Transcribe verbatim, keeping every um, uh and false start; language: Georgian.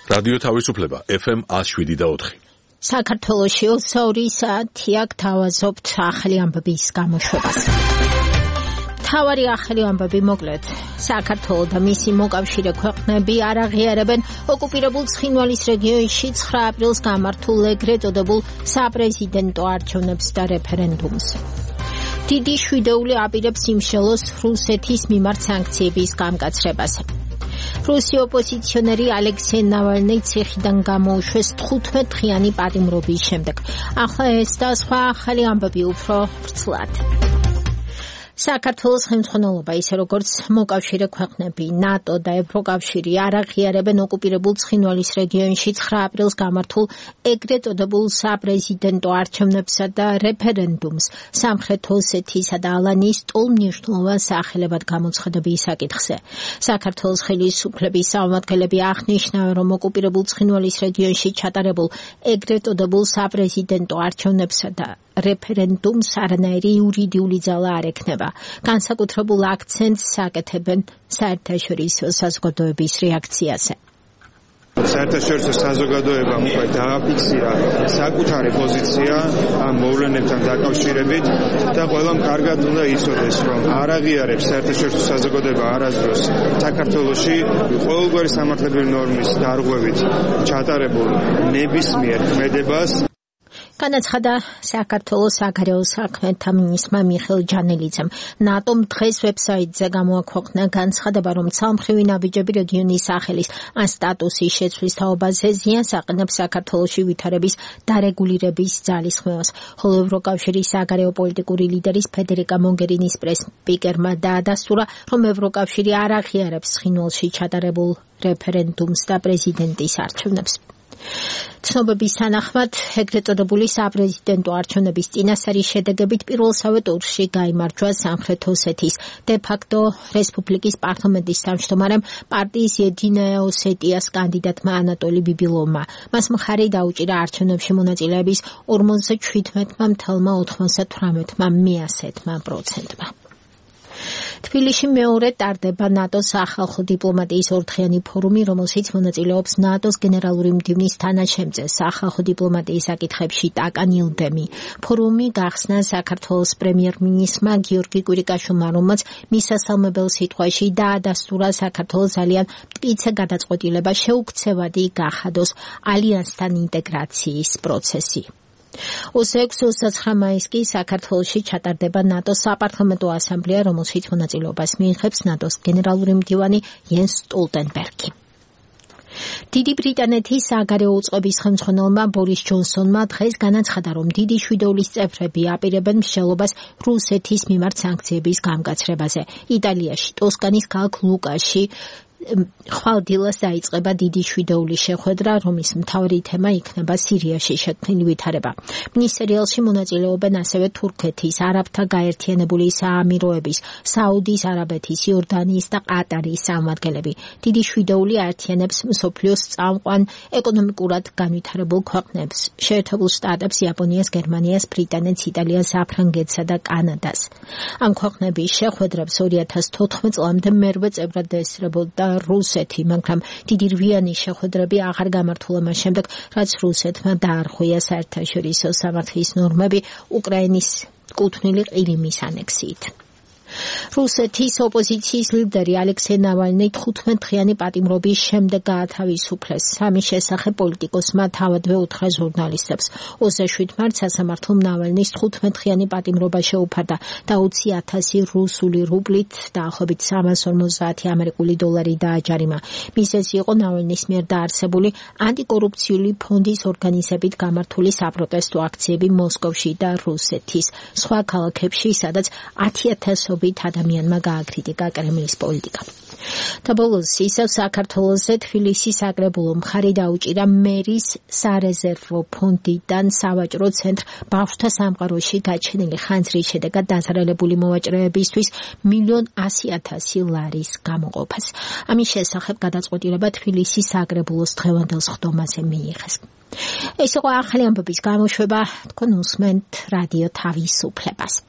რადიო თავისუფლება ეფ ემ one oh seven point four. საქართველოში ოცდაორი საათია გთავაზობთ ახალი ამბების გამოშვებას. მთავარი ახალი ამბები მოკლედ. საქართველო და მისი მოკავშირე ქვეყნები არ აღიარებენ ოკუპირებულ ცხინვალის რეგიონში ცხრა აპრილს გამართულ ეგრეთ წოდებულ საპრეზიდენტო არჩევნებს და რეფერენდუმს. დიდი შვიდეული აპირებს იმშელოს რუსეთის მიმართ სანქციების გამკაცრებას. რუსი ოპოზიციონერი ალექსეი ნავალნი ციხიდან გამოუშვეს თხუთმეტ-დღიანი პატიმრობის შემდეგ. ახლა ეს და სხვა ახალი ამბები უფრო ვრცლად. საქართველოს ხელმძღვანელობა ისე როგორც მოკავშირე ქვეყნები, ნატო და ევროკავშირი არ აღიარებენ ოკუპირებულ ცხინვალის რეგიონში ცხრა აპრილს გამართულ ეგრეთ წოდებულ საპრეზიდენტო არჩევნებსა და რეფერენდუმს სამხრეთ ოსეთიისა და ალანიის ტოლმნიშნულოვან სახელებად გამოცხადების საკითხზე. საქართველოს ხელისუფლების წარმომადგენლები აღნიშნავენ, რომ ოკუპირებულ ცხინვალის რეგიონში ჩატარებულ ეგრეთ წოდებულ საპრეზიდენტო არჩევნებსა და რეფერენდუმს არანაირი იურიდიული ძალა არ ექნება. განსაკუთრებულ აქცენტს აკეთებენ საერთაშორისო საზოგადოების რეაქციაზე. საერთაშორისო საზოგადოებამ უკვე დააფიქსირა საკუთარი პოზიცია ამ მოვლენებთან დაკავშირებით და ყველამ კარგად უნდა იცოდეს, რომ არ აღიარებს საერთაშორისო საზოგადოება არასდროს საქართველოში ყოველგვარი სამართლებრივი ნორმის დარღვევით ჩატარებულ ნებისმიერ ქმედებას. განაცხადა საქართველოს საგარეო საქმეთა მინისტრმა მიხეილ ჯანელიძემ. ნატომ დღეს ვებსაიტზე გამოაქვეყნა განცხადება, რომ ცალმხრივი ნაბიჯები რეგიონის სახელის ან სტატუსის შეცვლის თაობაზე ზიანს აყენებს საქართველოში ვითარების დარეგულირების ძალისხმევას. ხოლო ევროკავშირის საგარეო პოლიტიკური ლიდერის ფედერიკა მოგერინის პრეს-სპიკერმა დაადასტურა, რომ ევროკავშირი არ აღიარებს ცხინვალში ჩატარებულ რეფერენდუმს და პრეზიდენტის არჩევნებს. ცნობების თანახმად, ეგრეთ წოდებული საპრეზიდენტო არჩევნების წინასწარი შედეგებით პირველსავე ტურში გაიმარჯვა სამხრეთ ოსეთის დე-ფაქტო რესპუბლიკის პარლამენტის თავმჯდომარემ პარტიის ედინაია ოსეტიას კანდიდატმა ანატოლი ბიბილოვმა. მას მხარი დაუჭირა არჩევნებში მონაწილეების ორმოცდაჩვიდმეტ целых ოთხმოცდათვრამეტ პროცენტმა. თბილისში მეორე ტარდება ნატოს სახალხო დიპლომატიის ორდღიანი ფორუმი, რომელშიც მონაწილეობს ნატოს გენერალური მდივნის თანაშემწე სახალხო დიპლომატიის საკითხებში ტაკა ნილდემი. ფორუმი გახსნა საქართველოს პრემიერ-მინისტრმა გიორგი კვირიკაშვილმა, რომელმაც მისასალმებელ სიტყვაში დაადასტურა საქართველოს ძალიან მტკიცე გადაწყვეტილება შეუქცევადი გახადოს ალიანსთან ინტეგრაციის პროცესი. ოცდაექვსი ოცდაცხრა მაისს კი საქართველოში ჩატარდება ნატოს საპარლამენტო ასამბლეა, რომელშიც მონაწილეობას მიიღებს ნატოს გენერალური მდივანი იენს სტოლტენბერგი. დიდი ბრიტანეთის საგარეო უწყების ხელმძღვანელმა ბორის ჯონსონმა დღეს განაცხადა, რომ დიდი შვიდეულის წევრები აპირებენ მსჯელობას რუსეთის მიმართ სანქციების გამკაცრებაზე. იტალიაში, ტოსკანის ქალაქ ლუკაში ხვალდილას დაიწყება დიდი შვიდეულის შეხვედრა, რომლის მთავარი თემა იქნება სირიაში შექმნილი ვითარება. მინისტრიალში მონაწილეობენ ასევე თურქეთის, არაბთა გაერთიანებული საამიროების, საუდის არაბეთის, იორდანიის და ყატარის წარმომადგენლები. დიდი შვიდეული აერთიანებს მსოფლიოს წამყვან ეკონომიკურად განვითარებულ ქვეყნებს, შეერთებულ შტატებს, იაპონიას, გერმანიას, ბრიტანეთს, იტალიას, საფრანგეთსა და კანადას. ამ ქვეყნების შეხვედრებს ორი ათას თოთხმეტ წლამდე მერვე წევრად დაესწრებოდა რუსეთი, მაგრამ დიდი რვიანი შეხვედრები აღარ გამართულა მას შემდეგ, რაც რუსეთმა დაარღვია საერთაშორისო სამართლის ნორმები უკრაინის კუთვნილი ყირიმის ანექსიით. რუსეთის ოპოზიციის ლიდერი ალექსეი ნავალნი თხუთმეტ-დღიანი პატიმრობის შემდეგ გაათავისუფლეს. ამის შესახებ პოლიტიკოსმა თავადვე უთხრა ჟურნალისტებს. ოცდაშვიდ მარტს სასამართლომ ნავალნის თხუთმეტ-დღიანი პატიმრობა შეუფარდა და ოცი ათასი რუსული რუბლით, დაახლოებით სამას ორმოცდაათი ამერიკული დოლარი დააჯარიმა. მიზეზი იყო ნავალნის მიერ დაარსებული ანტიკორუფციული ფონდის ორგანიზებით გამართული საპროტესტო აქციები მოსკოვში და რუსეთის სხვა ქალაქებში, სადაც ათიათასობით ადამიანმა გააკრიტიკა კრემლის პოლიტიკა. და ბოლოს ისევ საქართველოზე თბილისის საკრებულო მხარი დაუჭირა მერის სარეზერვო ფონდიდან სავაჭრო ცენტრ ბავშვთა სამყაროში გაჩენილი ხანძრის შედეგად დაზარალებული მოვაჭრეებისთვის მილიონ ასი ათასი ლარის გამოყოფას. ამის შესახებ გადაწყვეტილება თბილისის საკრებულოს დღევანდელ სხდომაზე მიიღეს. ეს იყო ახალი ამბების გამოშვება, თქვენ უსმენთ რადიო თავისუფლებას.